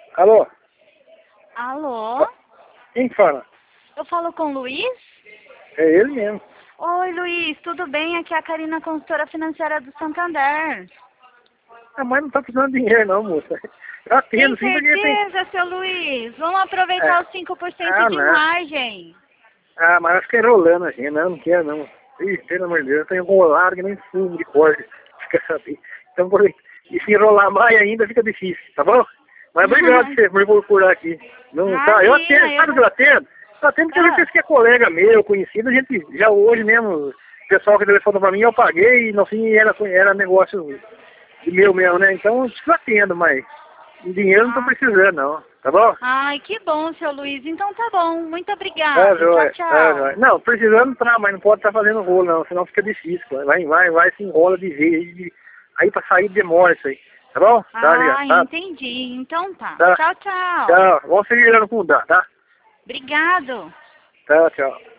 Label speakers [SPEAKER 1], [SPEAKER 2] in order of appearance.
[SPEAKER 1] Alô?
[SPEAKER 2] Alô?
[SPEAKER 1] Quem fala?
[SPEAKER 2] Eu falo com o Luiz?
[SPEAKER 1] É ele mesmo.
[SPEAKER 2] Oi, Luiz, tudo bem? Aqui é a Karina, consultora financeira do Santander.
[SPEAKER 1] Ah, mas não tá precisando de dinheiro não, moça. Eu
[SPEAKER 2] Tem
[SPEAKER 1] atendo, sim, porque tem...
[SPEAKER 2] certeza, seu Luiz? Vamos aproveitar os 5% de
[SPEAKER 1] Não.
[SPEAKER 2] margem.
[SPEAKER 1] Ah, mas acho que é enrolando a gente. Não quero não. Ih, pelo amor de Deus, eu tenho enrolado que nem fumo de corda. Quer saber? Então, e se enrolar mais ainda fica difícil, tá bom? Mas obrigado por você por procurar aqui. Não, tá, eu atendo, sabe o que eu atendo? Eu atendo porque eu penso que é colega meu, conhecido, a gente já hoje mesmo, o pessoal que telefonou pra mim, eu paguei e no fim era negócio meu mesmo, né? Então eu atendo, mas dinheiro não tô precisando não, tá bom?
[SPEAKER 2] Ai, que bom, seu Luiz. Então tá bom. Muito
[SPEAKER 1] Tá
[SPEAKER 2] obrigada.
[SPEAKER 1] jóia,
[SPEAKER 2] Tchau,
[SPEAKER 1] tá
[SPEAKER 2] tchau.
[SPEAKER 1] jóia. Não, precisando tá, mas não pode estar fazendo rolo não, senão fica difícil, pô. Vai, se enrola de vez, aí pra sair demora isso aí, tá bom? Tá,
[SPEAKER 2] Ah,
[SPEAKER 1] tá,
[SPEAKER 2] entendi. Então tá.
[SPEAKER 1] tá,
[SPEAKER 2] Tchau, tchau.
[SPEAKER 1] tchau, vamos seguir lá no fundo, tá?
[SPEAKER 2] Obrigado.
[SPEAKER 1] Tá, tchau.